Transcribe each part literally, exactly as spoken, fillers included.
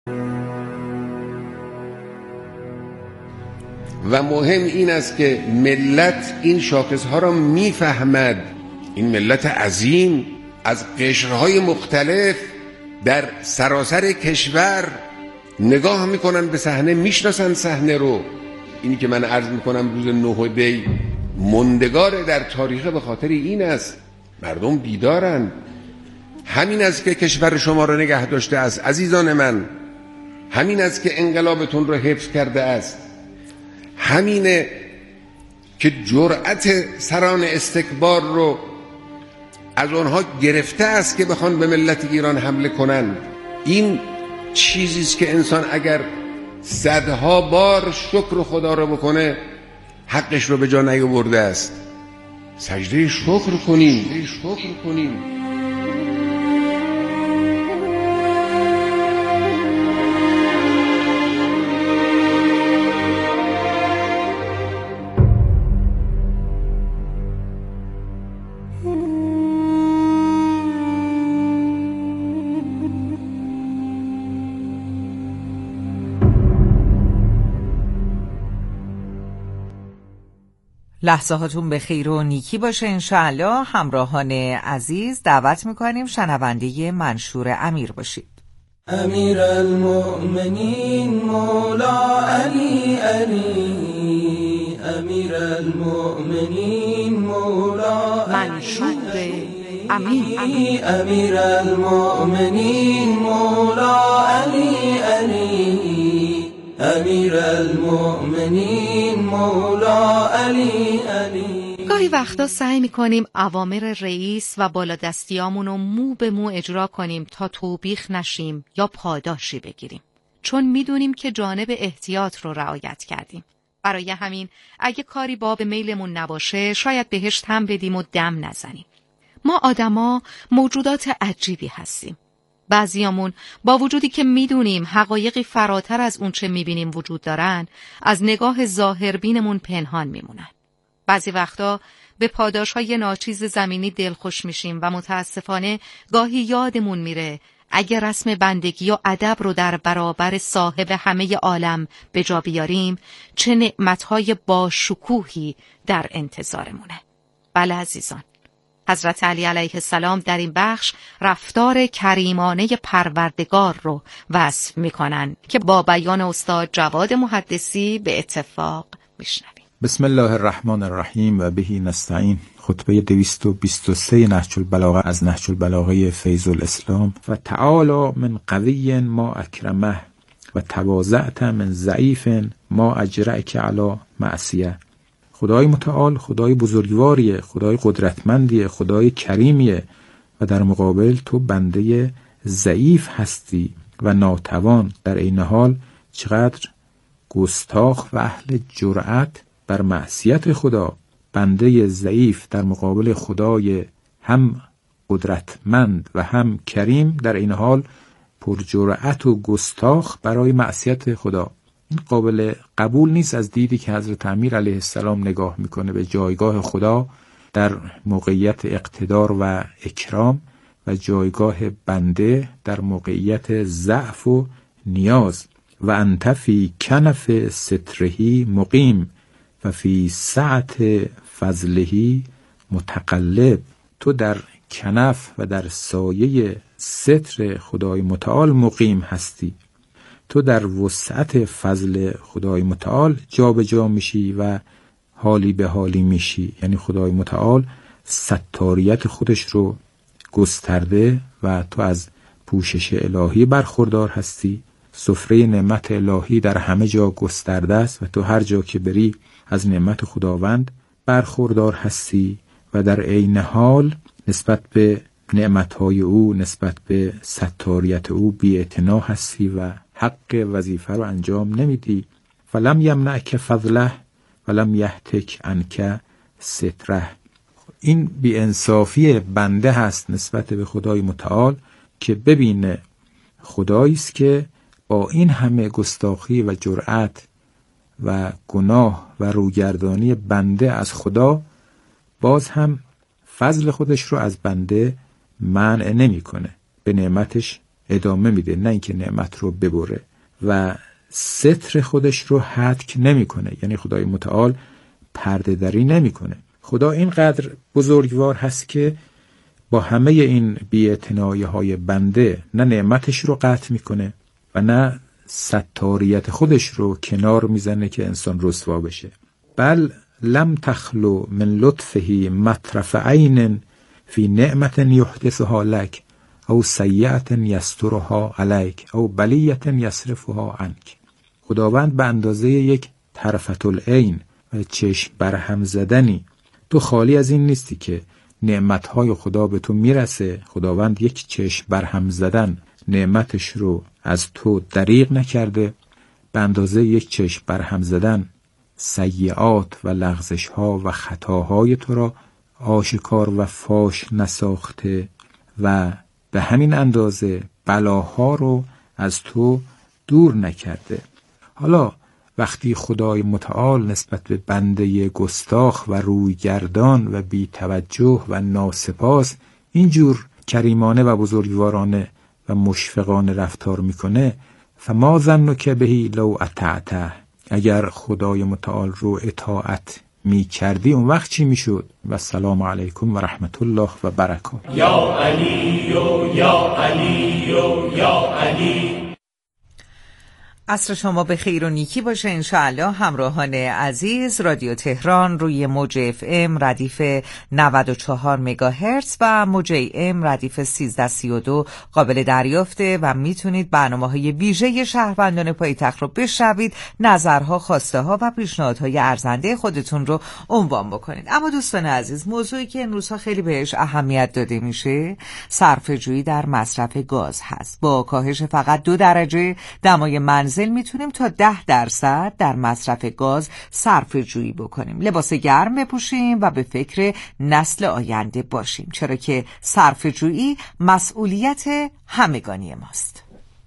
و مهم این است که ملت این شاخصها را میفهمد. این ملت عظیم از قشرهای مختلف در سراسر کشور نگاه میکنن به صحنه، میشناسن صحنه رو. اینی که من عرض میکنم روز نه دی مندگار در تاریخ به خاطر این است. مردم بیدارن. همین است که کشور شما را نگه داشته است عزیزان من. همین است که انقلابتون را حفظ کرده است. همینه که جرأت سران استکبار رو از آنها گرفته است که بخوان به ملت ایران حمله کنند. این چیزی است که انسان اگر صدها بار شکر خدا رو بکنه حقش رو به جا نیاورده است. سجده شکر کنیم، شکر کنیم. لحظه هاتون به خیر و نیکی باشه انشاءالله. همراهان عزیز دعوت میکنیم شنونده منشور امیر باشید. امیر المؤمنین مولا علی علی، امیر المؤمنین مولا منشور امیر، امیر المؤمنین مولا علی علی، امیر المؤمنین مولا علی علی. گاهی وقتا سعی میکنیم اوامر رئیس و بالادستیامون رو مو به مو اجرا کنیم تا توبیخ نشیم یا پاداشی بگیریم، چون میدونیم که جانب احتیاط رو رعایت کردیم. برای همین اگه کاری باب میلمون نباشه شاید بهش تم بدیم و دم نزنیم. ما آدما موجودات عجیبی هستیم. بعضیامون با وجودی که میدونیم حقایقی فراتر از اون چه میبینیم وجود دارن، از نگاه ظاهربینمون پنهان میمونن. بعضی وقتا به پاداشهای ناچیز زمینی دلخوش میشیم و متاسفانه گاهی یادمون میره اگه رسم بندگی و ادب رو در برابر صاحب همه عالم به جا بیاریم چه نعمتهای باشکوهی در انتظارمونه. بله عزیزان، حضرت علی علیه السلام در این بخش رفتار کریمانه پروردگار رو وصف میکنن که با بیان استاد جواد محدثی به اتفاق میشنویم. بسم الله الرحمن الرحیم و بهی نستعین. خطبه دویست و بیست و سه نهج البلاغه از نهج البلاغه فیض الاسلام. و تعالی من قوی ما اکرمه و تواضعت من ضعیف ما اجرأک علی معصیه. خدای متعال خدای بزرگواریه، خدای قدرتمندیه، خدای کریمیه و در مقابل تو بنده ضعیف هستی و ناتوان. در این حال چقدر گستاخ و اهل جرأت بر معصیت خدا. بنده ضعیف در مقابل خدای هم قدرتمند و هم کریم، در این حال پرجرأت و گستاخ برای معصیت خدا. این قابل قبول نیست از دیدی که حضرت امیر علیه السلام نگاه میکنه به جایگاه خدا در موقعیت اقتدار و اکرام و جایگاه بنده در موقعیت ضعف و نیاز. و انت فی کنف سترهی مقیم و فی سعت فضلهی متقلب. تو در کنف و در سایه ستر خدای متعال مقیم هستی. تو در وسعت فضل خدای متعال جا به جا میشی و حالی به حالی میشی. یعنی خدای متعال ستاریت خودش رو گسترده و تو از پوشش الهی برخوردار هستی. سفره نعمت الهی در همه جا گسترده است و تو هر جا که بری از نعمت خداوند برخوردار هستی و در عین حال نسبت به نعمتهای او، نسبت به ستاریت او بی‌اعتنا هستی و حق وظیفه رو انجام نمیدی. فلم یمنعک فضله ولم یهتک عنک ستره. این بی‌انصافی بنده هست نسبت به خدای متعال که ببینه خدایی است که با این همه گستاخی و جرأت و گناه و روگردانی بنده از خدا باز هم فضل خودش رو از بنده منع نمی کنه، به نعمتش ادامه میده، نه اینکه نعمت رو ببره. و ستر خودش رو حتک نمیکنه، یعنی خدای متعال پرده دری نمیکنه. خدا اینقدر بزرگوار هست که با همه این بی‌اعتنایی های بنده نه نعمتش رو قطع میکنه و نه ستاریت خودش رو کنار میزنه که انسان رسوا بشه. بل لم تخلو من لطفه مطرف عین فی نعمت یحدثها لک او سیئت یسترها علیک او بلیت یصرفها عنک. خداوند به اندازه یک طرفة العین و چشم برهم زدنی تو خالی از این نیستی که نعمتهای خدا به تو میرسه. خداوند یک چشم برهم زدن نعمتش رو از تو دریغ نکرده، به اندازه یک چشم برهم زدن سیئات و لغزش ها و خطاهای تو را آشکار و فاش نساخته و به همین اندازه بلاها رو از تو دور نکرده. حالا وقتی خدای متعال نسبت به بنده گستاخ و رویگردان و بی توجه و ناسپاس اینجور کریمانه و بزرگوارانه و مشفقانه رفتار میکنه، فما ظنک بهی لو اطعته، اگر خدای متعال رو اطاعت می کردی اون وقت چی می شد؟ و السلام علیکم و رحمت الله و برکاته. یا علی یا علی یا علی. عصر شما به خیر و نیکی باشه انشاءالله. همراهان عزیز، رادیو تهران روی موج اف ام ردیف نود و چهار مگاهرتز و موج ای ام ردیف سیزده سی و دو قابل دریافته و میتونید برنامه‌های ویژه شهروندان پایتخت رو بشنوید، نظرها، خواسته ها و پیشنهادهای ارزنده خودتون رو عنوان بکنید. اما دوستان عزیز، موضوعی که این روزها خیلی بهش اهمیت داده میشه صرفه‌جویی در مصرف گاز هست. با کاهش فقط دو درجه دمای منزل میتونیم تا ده درصد در مصرف گاز صرفه جویی بکنیم. لباس گرم بپوشیم و به فکر نسل آینده باشیم، چرا که صرفه جویی مسئولیت همگانی ماست.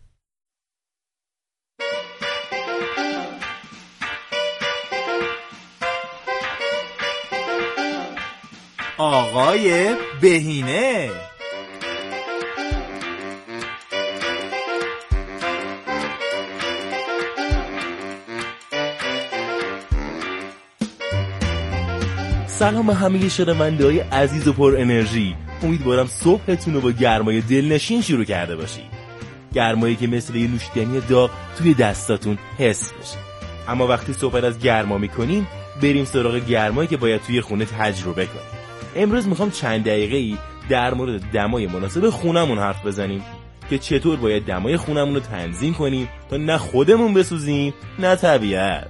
آقای بهینه. سلام همه شنونده‌های عزیز و پر انرژی. امیدوارم صبحتون رو با گرمای دلنشین شروع کرده باشید. گرمایی که مثل یه نوشیدنی داغ توی دستاتون حس بشه. اما وقتی صحبت از گرما می‌کنیم، بریم سراغ گرمایی که باید توی خونه تجربه کنیم. امروز می‌خوام چند دقیقه‌ای در مورد دمای مناسب خونمون حرف بزنیم که چطور باید دمای خونمون رو تنظیم کنیم تا نه خودمون بسوزیم نه طبیعت.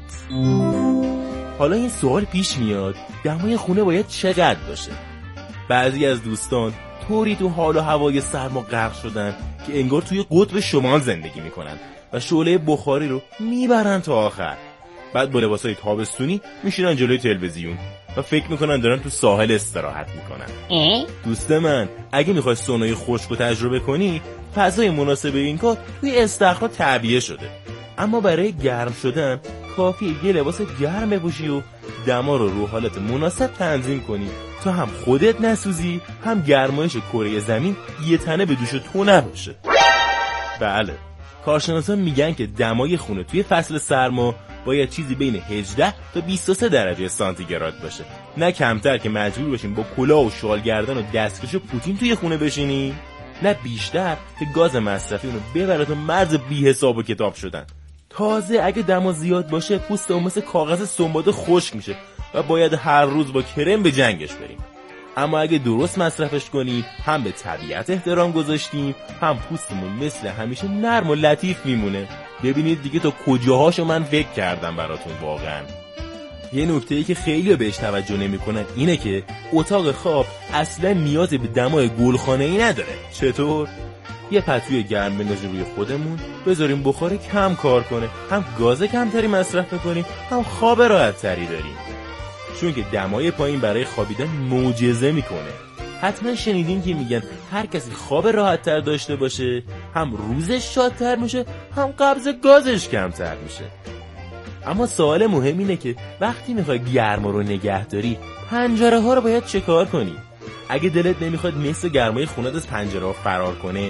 حالا این سوال پیش میاد، دمای خونه باید چقدر باشه؟ بعضی از دوستان طوری تو حال و هوای سرما غرق شدن که انگار توی قطب شمال زندگی میکنن و شعله بخاری رو میبرن تا آخر. بعد با لباسای تابستونی میشینن جلوی تلویزیون و فکر میکنن دارن تو ساحل استراحت میکنن. دوست من، اگه میخوای سونای خشک رو تجربه کنی، فضای مناسب این کار توی استخرها تعبیه شده. اما برای گرم شدن کافیه یه لباس گرم بپوشی و دما رو رو حالت مناسب تنظیم کنی تا هم خودت نسوزی، هم گرمایش کره زمین یه تنه به دوش تو نباشه. بله، کارشناسان میگن که دمای خونه توی فصل سرما باید چیزی بین هجده تا بیست و سه درجه سانتیگراد باشه، نه کمتر که مجبور باشیم با کلاه و شال گردن و دستکش و پوتین توی خونه بشینیم، نه بیشتر که گاز مصرفی اونو ببره تا مرز بی حساب و کتاب شدن. تازه اگه دما زیاد باشه پوست اون مثل کاغذ سنباده خشک میشه و باید هر روز با کرم به جنگش بریم. اما اگه درست مصرفش کنیم، هم به طبیعت احترام گذاشتیم، هم پوستمون مثل همیشه نرم و لطیف میمونه. ببینید دیگه تا کجاهاشو من فکر کردم براتون. واقعا یه نکته‌ای که خیلی بهش توجه نمی‌کنن اینه که اتاق خواب اصلا نیازی به دمای گلخانه‌ای نداره. چطور؟ یه پتوی گرم بندازیم روی خودمون، بذاریم بخار کم کار کنه، هم گاز کمتری مصرف کنیم، هم خواب راحت تری داریم. چون که دمای پایین برای خوابیدن معجزه میکنه. حتما شنیدین که میگن هر کسی خواب راحت تر داشته باشه، هم روزش شادتر میشه، هم قبض گازش کمتر میشه. اما سوال مهم اینه که وقتی میخوای گرما رو نگه داری، پنجره ها رو باید چه کار کنی؟ اگه دلت نمیخواد مثل گرمای خونت از پنجره ها فرار کنه،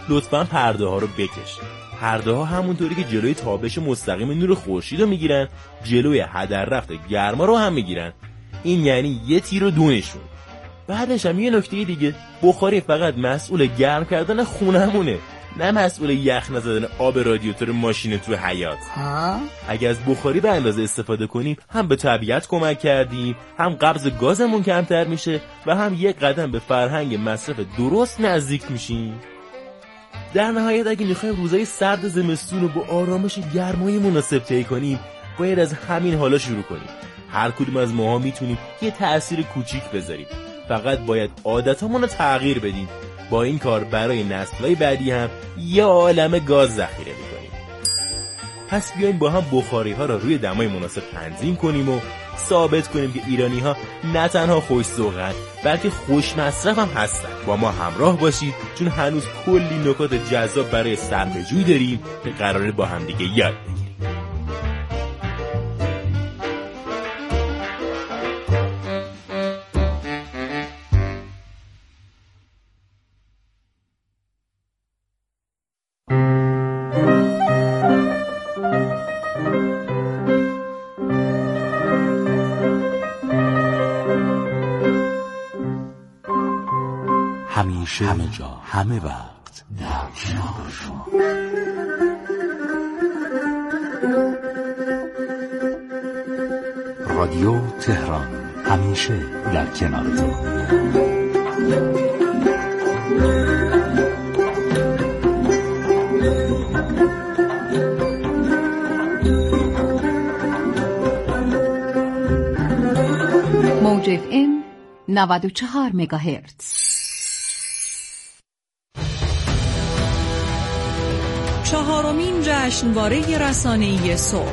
لطفاً پرده ها رو بکش. پرده ها همونطوری که جلوی تابش مستقیم نور خورشید رو میگیرن، جلوی هدر رفت گرما رو هم میگیرن. این یعنی یه تیر و دو نشون. بعدش هم یه نکته دیگه، بخاری فقط مسئول گرم کردن خونمونه، نه مسئول یخ نزدن آب رادیاتور ماشین تو حیاط. ها؟ اگه از بخاری به اندازه استفاده کنیم، هم به طبیعت کمک کردیم، هم قبض گازمون کمتر میشه و هم یک قدم به فرهنگ مصرف درست نزدیک میشیم. در نهایت اگه میخوایم روزای سرد زمستون رو با آرامش گرمای مناسب طی کنیم، باید از همین حالا شروع کنیم. هر کدوم از ماها میتونیم یه تأثیر کوچیک بذاریم. فقط باید عادتامون رو تغییر بدیم. با این کار برای نسل‌های بعدی هم یه عالمه گاز ذخیره می‌کنیم. پس بیایم با هم بخاری‌ها رو روی دمای مناسب تنظیم کنیم و ثابت کنیم که ایرانی‌ها نه تنها خوش‌ذوقن، بلکه خوش مصرف هم هستن. با ما همراه باشید، چون هنوز کلی نکات جذاب برای صرفه‌جویی داریم که قراره با هم دیگه یاد بگیریم. همیشه همه جا همه وقت در کنار شما. رادیو تهران همیشه در کنارتون. موج اف ام نود و چهار مگاهرتز. چهارمین جشنواره رسانه‌ای صبح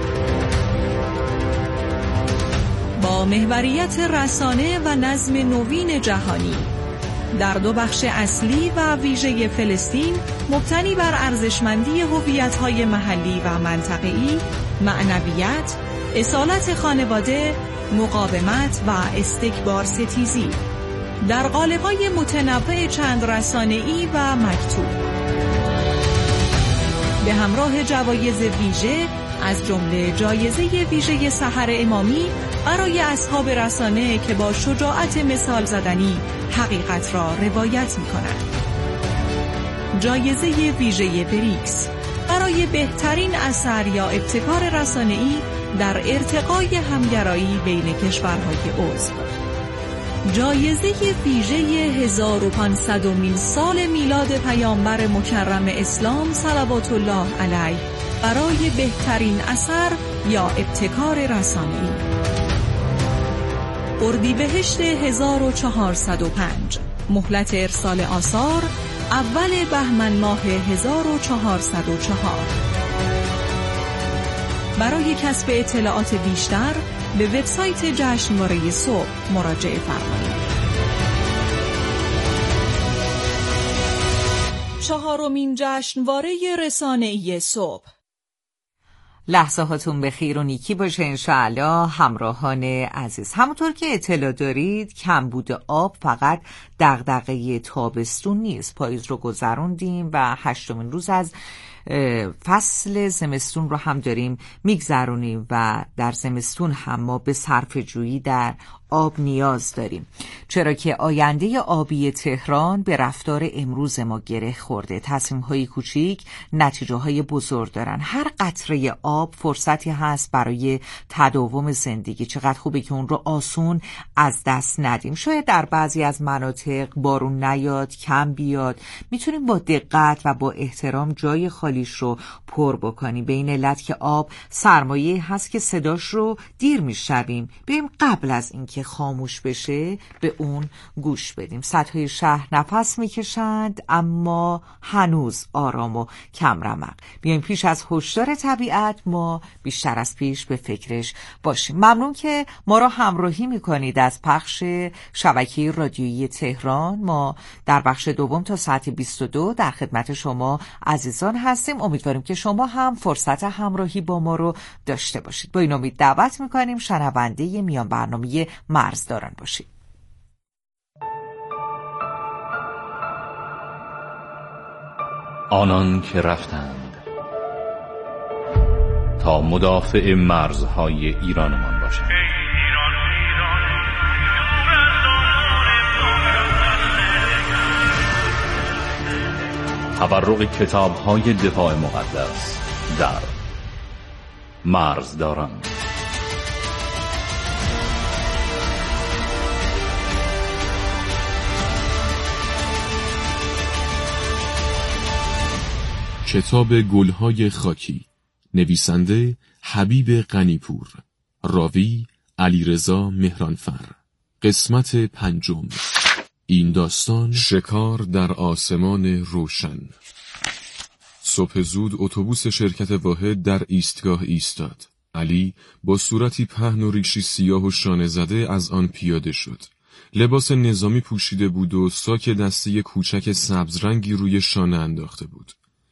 با محوریت رسانه و نظم نوین جهانی در دو بخش اصلی و ویژه فلسطین، مبتنی بر ارزشمندی هویت‌های محلی و منطقه‌ای، معنویت، اصالت خانواده، مقاومت و استکبار ستیزی در قالب‌های متنوع چند رسانه‌ای و مکتوب، به همراه جوایز ویژه از جمله جایزه ویژه سحر امامی برای اصحاب رسانه که با شجاعت مثال زدنی حقیقت را روایت می‌کنند. جایزه ویژه بریکس برای بهترین اثر یا ابتکار رسانه‌ای در ارتقای همگرایی بین کشورهای عضو. جایزه ویژه هزار و پانصدمین سال میلاد پیامبر مکرم اسلام صلوات الله علیه برای بهترین اثر یا ابتکار رسانه‌ای. اردیبهشت هزار و چهارصد و پنج، مهلت ارسال آثار اول بهمن ماه هزار و چهارصد و چهار. برای کسب اطلاعات بیشتر به وبسایت جشنواره صبح مراجعه فرمایید. چهارمین جشنواره رسانه‌ای صبح. لحظه هاتون به خیر و نیکی باشه انشاءالله همراهان عزیز. همونطور که اطلاع دارید کمبود آب فقط دغدغه تابستون نیست. پاییز رو گذروندیم و هشتمین روز از فصل زمستون رو هم داریم میگذرونیم و در زمستون هم ما به صرفه‌جویی در آب نیاز داریم، چرا که آینده آبی تهران به رفتار امروز ما گره خورده. تصمیم‌های کوچیک نتیجه‌های بزرگ دارن. هر قطره آب فرصتی هست برای تداوم زندگی. چقدر خوبه که اون رو آسون از دست ندیم. شاید در بعضی از مناطق بارون نیاد، کم بیاد، میتونیم با دقت و با احترام جای خالیش رو پر بکنیم، به این علت که آب سرمایه هست که صداش رو دیر میشنویم. بریم قبل از اینکه خاموش بشه به اون گوش بدیم. سدهای شهر نفس میکشند اما هنوز آرام و کم رمق. بیایم پیش از هشدار طبیعت ما بیشتر از پیش به فکرش باشیم. ممنون که ما را همراهی میکنید از پخش شبکه رادیویی تهران. ما در بخش دوم تا ساعت بیست و دو در خدمت شما عزیزان هستیم. امیدواریم که شما هم فرصت همراهی با ما رو داشته باشید. با این امید دعوت میکنیم شنونده میان برنامه مرزداران باشید. آنان که رفتند تا مدافع مرزهای ایرانمان باشند. تبرق کتاب‌های دفاع مقدس در مرزداران. کتاب گلهای خاکی، نویسنده حبیب غنیپور، راوی علیرضا مهرانفر. قسمت پنجم. این داستان شکار در آسمان روشن. صبح زود اتوبوس شرکت واحد در ایستگاه ایستاد. علی با صورتی پهن و ریشی سیاه و شانه زده از آن پیاده شد. لباس نظامی پوشیده بود و ساک دستی کوچک سبز رنگی روی شانه انداخته بود.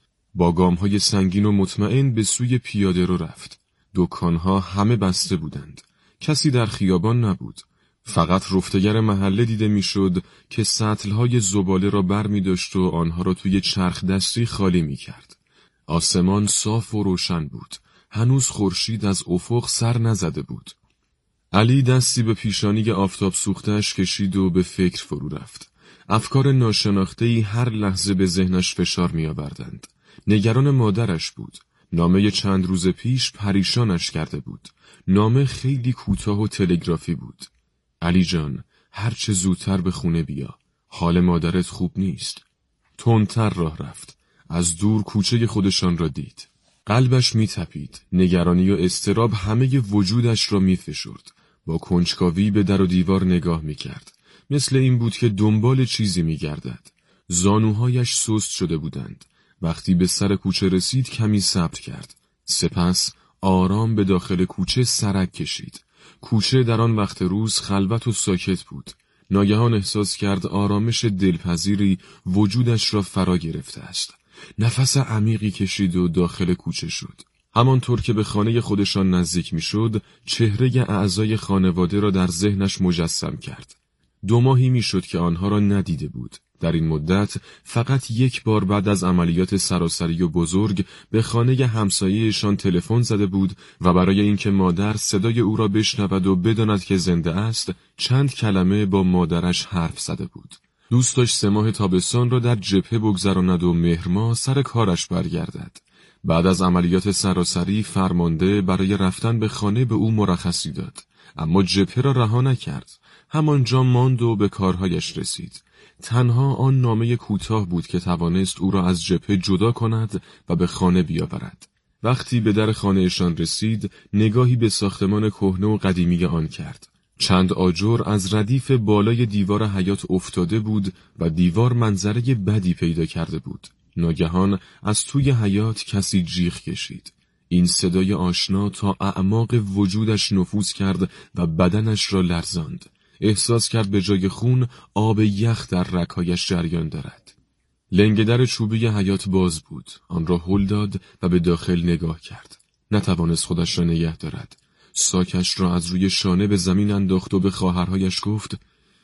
با گام‌های سنگین و مطمئن به سوی پیاده رو رفت. دکان‌ها همه بسته بودند. کسی در خیابان نبود. فقط رفتگر محله دیده میشد که سطل‌های زباله را بر می داشت و آنها را توی چرخ دستی خالی می کرد. آسمان صاف و روشن بود. هنوز خورشید از افق سر نزده بود. علی دستی به پیشانی آفتاب سوخته‌اش کشید و به فکر فرو رفت. افکار ناشناخته‌ای هر لحظه به ذهنش فشار می آوردند. نگران مادرش بود. نامه چند روز پیش پریشانش کرده بود. نامه خیلی کوتاه و تلگرافی بود. علی جان، هر چه زودتر به خونه بیا. حال مادرت خوب نیست. تندتر راه رفت. از دور کوچه خودشان را دید. قلبش می تپید. نگرانی و اضطراب همه وجودش را می فشرد. با کنجکاوی به در و دیوار نگاه می کرد. مثل این بود که دنبال چیزی می گردد. زانوهایش سست شده بودند. وقتی به سر کوچه رسید کمی صبر کرد. سپس آرام به داخل کوچه سرک کشید. کوچه در آن وقت روز خلوت و ساکت بود. ناگهان احساس کرد آرامش دلپذیری وجودش را فرا گرفته است. نفس عمیقی کشید و داخل کوچه شد. همانطور که به خانه خودشان نزدیک میشد، چهره اعضای خانواده را در ذهنش مجسم کرد. دو ماهی میشد که آنها را ندیده بود. در این مدت فقط یک بار بعد از عملیات سراسری و بزرگ به خانه همسایه‌شان تلفن زده بود و برای اینکه مادر صدای او را بشنود و بداند که زنده است، چند کلمه با مادرش حرف زده بود. دوست داشت سه ماه تابستان را در جبهه بگذراند و مهر ماه سر کارش برگردد. بعد از عملیات سراسری فرمانده برای رفتن به خانه به او مرخصی داد، اما جبهه را رها نکرد. همانجا ماند و به کارهایش رسید. تنها آن نامه کوتاه بود که توانست او را از جبهه جدا کند و به خانه بیاورد. وقتی به در خانهشان رسید، نگاهی به ساختمان کهنه و قدیمی آن کرد. چند آجر از ردیف بالای دیوار حیاط افتاده بود و دیوار منظره بدی پیدا کرده بود. ناگهان از توی حیاط کسی جیغ کشید. این صدای آشنا تا اعماق وجودش نفوذ کرد و بدنش را لرزاند. احساس کرد به جای خون آب یخ در رگ‌هایش جریان دارد. لنگ در چوبی حیاط باز بود. آن را هل داد و به داخل نگاه کرد. نتوانست خودش را نگه دارد. ساکش را از روی شانه به زمین انداخت و به خواهرهایش گفت: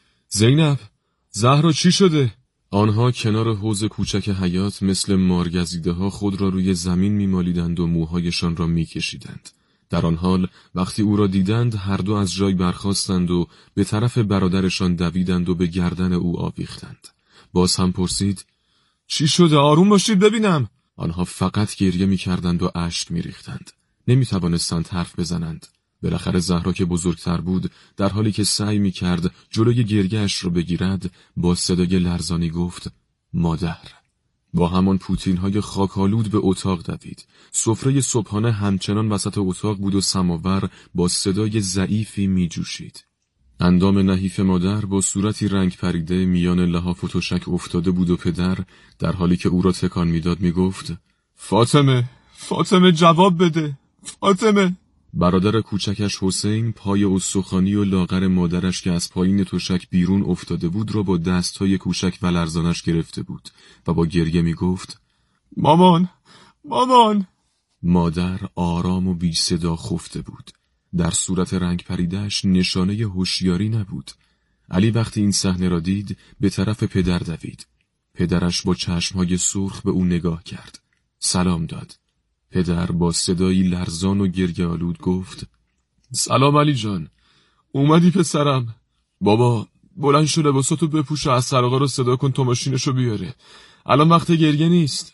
زینب، زهرا چی شده؟ آنها کنار حوض کوچک حیاط مثل مارگزیده ها خود را روی زمین میمالیدند و موهایشان را میکشیدند. در آن حال وقتی او را دیدند هر دو از جای برخاستند و به طرف برادرشان دویدند و به گردن او آویختند. باز هم پرسید: چی شده؟ آروم باشید ببینم. آنها فقط گریه میکردند و اشک میریختند. نمیتوانستند حرف بزنند. بالاخره زهرا که بزرگتر بود، در حالی که سعی میکرد جلوی گریه‌اش را بگیرد، با صدای لرزانی گفت: مادر. با همان پوتین‌های خاک‌آلود به اتاق دوید. سفره صبحانه همچنان وسط اتاق بود و سماور با صدای ضعیفی می‌جوشید. اندام نحیف مادر با صورتی رنگ پریده میان لحاف و تشک افتاده بود و پدر در حالی که او را تکان میداد میگفت: فاطمه، فاطمه جواب بده، فاطمه. برادر کوچکش حسین پای استخوانی و لاغر مادرش که از پایین تشک بیرون افتاده بود را با دستهای کوچک و لرزانش گرفته بود و با گریه می گفت: مامان، مامان. مادر آرام و بی صدا خفته بود. در صورت رنگ پریده‌اش نشانه هوشیاری نبود. علی وقتی این صحنه را دید به طرف پدر دوید. پدرش با چشمهای سرخ به او نگاه کرد. سلام داد. پدر با صدایی لرزان و گریه‌آلود گفت: سلام علی جان، اومدی پسرم؟ بابا بلند شو، لباساتو بپوش و اسقر آقا رو صدا کن تا ماشینشو بیاره، الان وقت گریه نیست.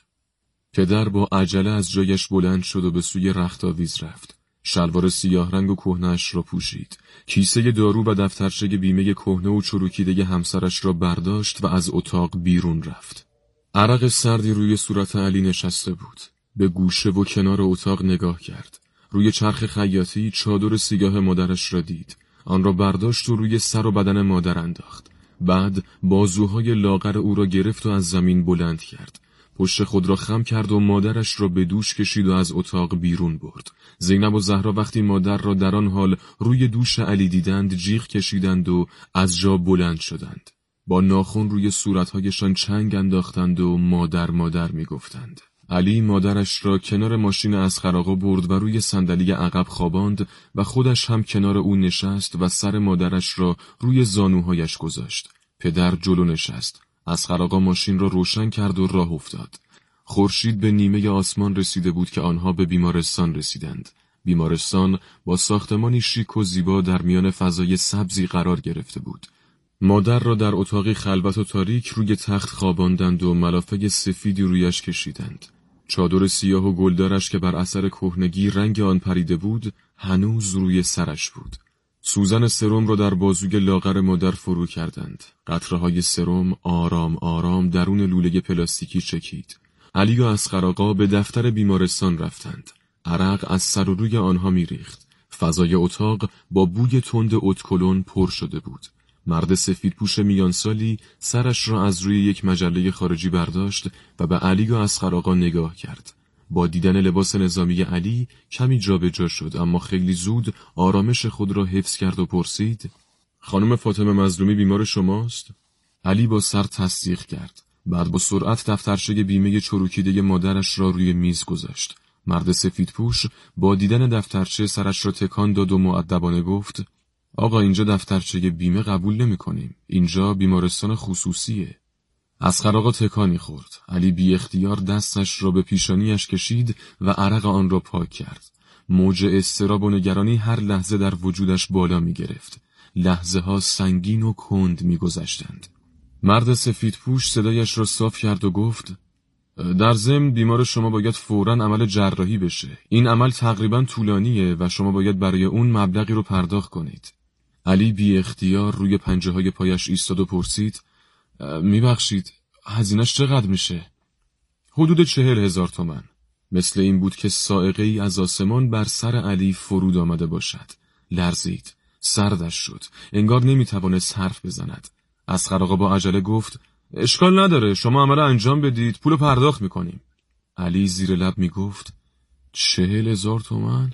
پدر با عجله از جایش بلند شد و به سوی رختاویز رفت. شلوار سیاه رنگ و کهنه‌اش را پوشید. کیسه دارو و دفترچه بیمه کهنه و چروکیده همسرش را برداشت و از اتاق بیرون رفت. عرق سردی روی صورت علی نشسته بود. به گوشه و کنار اتاق نگاه کرد. روی چرخ خیاطی چادر سیاه مادرش را دید. آن را برداشت و روی سر و بدن مادر انداخت. بعد بازوهای لاغر او را گرفت و از زمین بلند کرد. پشت خود را خم کرد و مادرش را به دوش کشید و از اتاق بیرون برد. زینب و زهرا وقتی مادر را در آن حال روی دوش علی دیدند جیغ کشیدند و از جا بلند شدند. با ناخن روی صورتهایشان چنگ انداختند و مادر مادر می گفتند. علی مادرش را کنار ماشین اسقر آقا برد و روی صندلی عقب خواباند و خودش هم کنار او نشست و سر مادرش را روی زانوهایش گذاشت. پدر جلو نشست. اسقر آقا ماشین را روشن کرد و راه افتاد. خورشید به نیمه آسمان رسیده بود که آنها به بیمارستان رسیدند. بیمارستان با ساختمانی شیک و زیبا در میان فضای سبزی قرار گرفته بود. مادر را در اتاقی خلوت و تاریک روی تخت خواباندند و ملافه سفیدی رویش کشیدند. چادر سیاه و گلدارش که بر اثر کهنگی رنگ آن پریده بود هنوز روی سرش بود. سوزن سرم را در بازوی لاغر مادر فرو کردند. قطره‌های سرم آرام آرام درون لوله پلاستیکی چکید. علی و اسقر آقا به دفتر بیمارستان رفتند. عرق از سر و روی آنها می‌ریخت. فضای اتاق با بوی تند اتکلون پر شده بود. مرد سفیدپوش میانسالی سرش را از روی یک مجله خارجی برداشت و به علی و اسقر آقا نگاه کرد. با دیدن لباس نظامی علی کمی جابجا شد، اما خیلی زود آرامش خود را حفظ کرد و پرسید: خانم فاطمه مظلومی بیمار شماست؟ علی با سر تصدیق کرد. بعد با سرعت دفترچه بیمه چروکیده مادرش را روی میز گذاشت. مرد سفیدپوش با دیدن دفترچه سرش را تکان داد و مؤدبانه گفت: آقا اینجا دفترچه بیمه قبول نمی کنیم. اینجا بیمارستان خصوصیه. اسقر آقا تکانی خورد. علی بی اختیار دستش را به پیشانیش کشید و عرق آن را پاک کرد. موج اضطراب و نگرانی هر لحظه در وجودش بالا می گرفت. لحظه ها سنگین و کند می گذشتند. مرد سفیدپوش صدایش را صاف کرد و گفت: در ضمن بیمار شما باید فوراً عمل جراحی بشه. این عمل تقریباً طولانیه و شما باید برای اون مبلغی رو پرداخت کنید. علی بی اختیار روی پنجه های پایش ایستاد و پرسید: میبخشید هزینه‌اش چقدر میشه؟ حدود چهل هزار تومن. مثل این بود که صاعقه ای از آسمان بر سر علی فرود آمده باشد. لرزید. سردش شد. انگار نمیتوانست حرف بزند. اسقر آقا با عجله گفت: اشکال نداره، شما عمل انجام بدید، پولو پرداخت میکنیم. علی زیر لب میگفت: چهل هزار تومن؟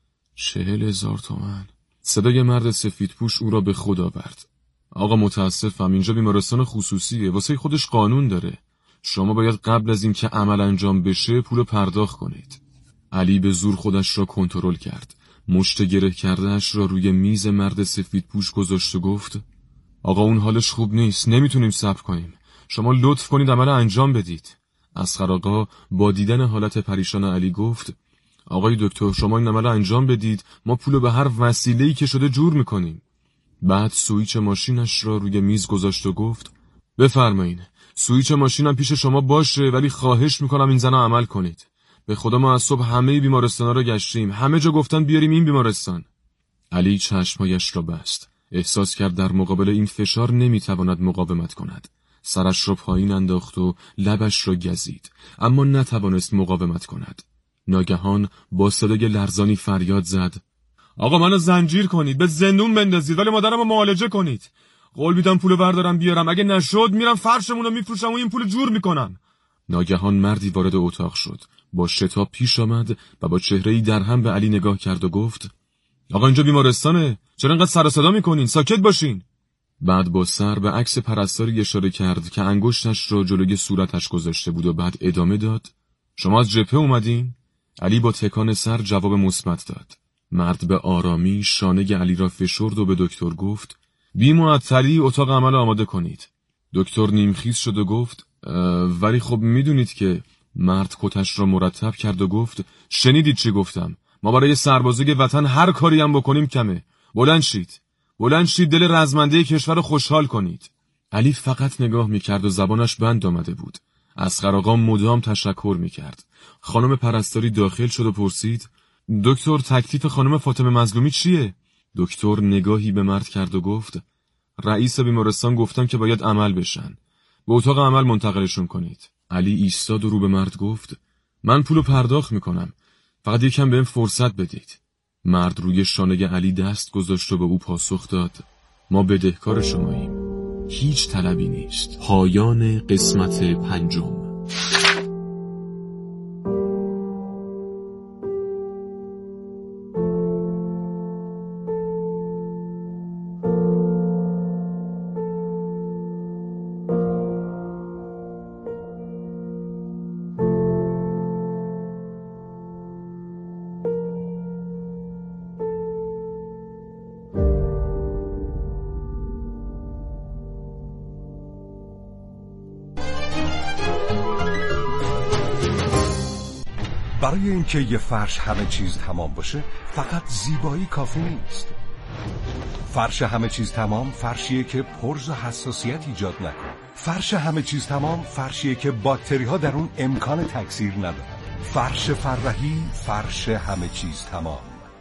چهل هزار تومن. صدای مرد سفیدپوش او را به خود آورد. آقا متاسفم، اینجا بیمارستان خصوصیه، واسه خودش قانون داره. شما باید قبل از اینکه عمل انجام بشه پولو پرداخت کنید. علی به زور خودش را کنترل کرد. مشت گره کرده‌اش را روی میز مرد سفیدپوش گذاشت و گفت: آقا اون حالش خوب نیست، نمیتونیم صبر کنیم. شما لطف کنید عمل انجام بدید. اسقر آقا با دیدن حالت پریشان علی گفت: آقای دکتر شما این عمل انجام بدید، ما پولو به هر وسیله‌ای که شده جور میکنیم. بعد سوئیچ ماشینش را روی میز گذاشت و گفت: بفرمایین، سوئیچ ماشینم پیش شما باشه، ولی خواهش میکنم این زنو عمل کنید. به خدا ما از صبح همه بیمارستانا رو گشتیم، همه جا گفتن بیاریم این بیمارستان. علی چشمایش را بست. احساس کرد در مقابل این فشار نمیتواند مقاومت کند. سرش را پایین انداخت و لبش را گزید، اما نتوانست مقاومت کند. ناگهان با صدای لرزانی فریاد زد: آقا منو زنجیر کنید، به زندون بندازید، ولی مادرمو معالجه کنید. قول میدم پولو بردارم بیارم، اگه نشد میرم فرشمونو میفروشم و این پولو جور میکنم. ناگهان مردی وارد اتاق شد. با شتاب پیش آمد و با چهره‌ای درهم به علی نگاه کرد و گفت: آقا اینجا بیمارستانه، چرا انقدر سر و صدا میکنین؟ ساکت باشین. بعد با سر به عکس پرستاری اشاره کرد که انگشتش را جلوی صورتش گذاشته بود و بعد ادامه داد: شما از جبهه اومدین؟ علی با تکان سر جواب مثبت داد. مرد به آرامی شانه علی را فشرد و به دکتر گفت: بی معطلی اتاق عمل آماده کنید. دکتر نیمخیز شد و گفت: ولی خب میدونید که مرد کتش را مرتب کرد و گفت شنیدید چی گفتم؟ ما برای سربازی وطن هر کاری هم بکنیم کمه. بلند شید. بلند شید دل رزمنده کشور رو خوشحال کنید. علی فقط نگاه میکرد و زبانش بند آمده بود. اصغر آقا مدام تشکر میکرد. خانم پرستاری داخل شد و پرسید دکتر تکلیف خانم فاطمه مظلومی چیه؟ دکتر نگاهی به مرد کرد و گفت رئیس بیمارستان گفتم که باید عمل بشن. به اتاق عمل منتقلشون کنید. علی ایستاد و رو به مرد گفت من پولو پرداخت میکنم. فقط یکم بهم فرصت بدید. مرد روی شانه علی دست گذاشت و به او پاسخ داد ما بدهکار شماییم. هیچ طلبی نیست. پایان قسمت پنجم. برای اینکه یه فرش همه چیز تمام باشه فقط زیبایی کافی نیست. فرش همه چیز تمام فرشیه که پرز و حساسیت ایجاد نکنه. فرش همه چیز تمام فرشیه که باکتری ها در اون امکان تکثیر ندارن. فرش فرحی، فرش همه چیز تمام.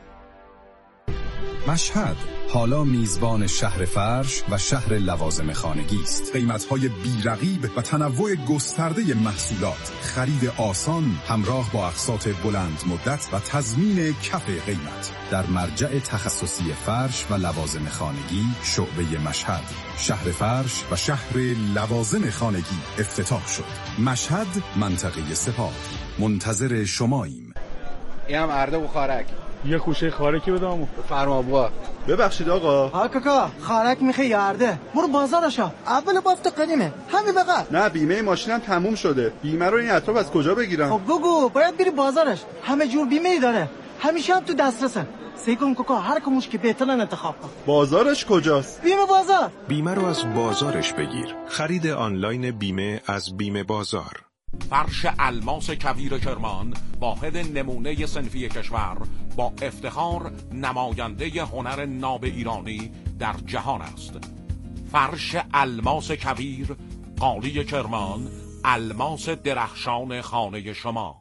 مشهد حالا میزبان شهر فرش و شهر لوازم خانگی است. قیمت‌های بی‌رقیب و تنوع گسترده محصولات، خرید آسان همراه با اقساط بلند مدت و تضمین کف قیمت در مرجع تخصصی فرش و لوازم خانگی شعبه مشهد. شهر فرش و شهر لوازم خانگی افتتاح شد. مشهد منطقه سپاه. منتظر شماییم. این هم ارده و خارک. یه خوشه خارکی بدامو. فرما بوا. ببخشید آقا. ها کاکا خارک میخوای یارده. برو بازارشا. اول بافت قدیمه. همین بقى. نه بیمه ماشینم تموم شده. بیمه رو این اطراف از کجا بگیرم؟ خب بگو باید بری بازارش. همه جور بیمه ای داره. همیشه هم تو دسترسه. سعی کن کاکا هر کموش که بهترن انتخاب کن. بازارش کجاست؟ بیمه بازار. بیمه رو از بازارش بگیر. خرید آنلاین بیمه از بیمه بازار. فرش الماس کویر کرمان واحد نمونه صنفی کشور با افتخار نماینده هنر ناب ایرانی در جهان است. فرش الماس کویر قالی کرمان، الماس درخشان خانه شما.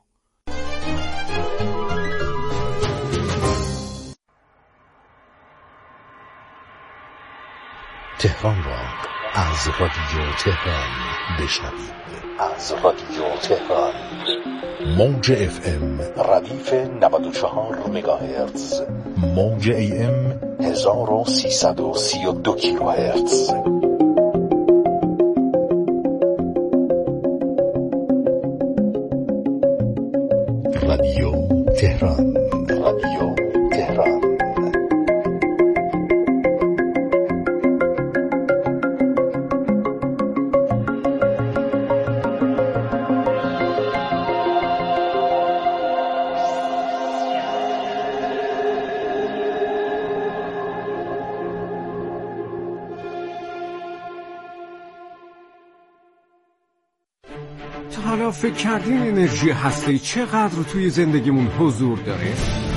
تهران را از رادیو تهران بشنوید. از رادیو تهران موج اف ام ردیف نود و چهار مگاهرتز، موج ای ام هزار و سیصد و سی و دو کیلوهرتز. رادیو تهران، رادیو تهران. حالا فکر کردین انرژی هسته‌ای چقدر توی زندگیمون حضور داره؟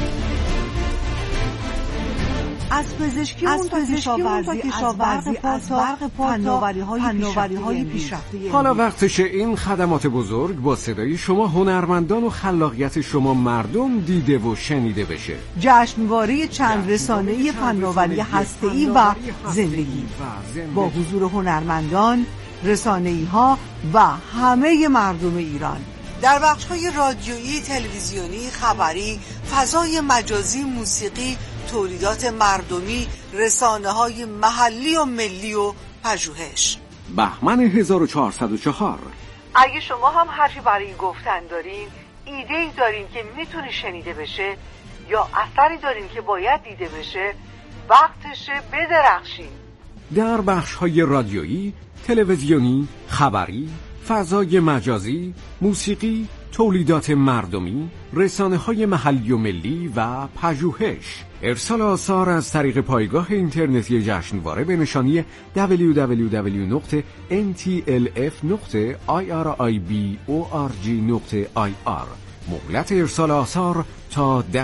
از پزشکی اون تا کشاورزی، از برق از برق فناوری‌های پیشرفته. حالا وقتشه این خدمات بزرگ با صدای شما هنرمندان و خلاقیت شما مردم دیده و شنیده بشه. جشنواره چند رسانه‌ای فناوری هسته‌ای و زندگی با حضور هنرمندان، رسانه‌ای‌ها و همه مردم ایران در بخش‌های رادیویی، تلویزیونی، خبری، فضای مجازی، موسیقی، تولیدات مردمی، رسانه‌های محلی و ملی و پژوهش. بهمن هزار و چهارصد و چهار. اگه شما هم حرفی برای گفتن دارین، ایده‌ای دارین که میتونه شنیده بشه یا اثری دارین که باید دیده بشه، وقتشه بدرخشین. در بخش‌های رادیویی، تلویزیونی، خبری، فضای مجازی، موسیقی، تولیدات مردمی، رسانه‌های محلی و ملی و پژوهش. ارسال آثار از طریق پایگاه اینترنتی جشنواره به نشانی دبلیو دبلیو دبلیو نقطه ان تی ال اف نقطه آی آر آی بی او آر جی نقطه آی آر. مهلت ارسال آثار تا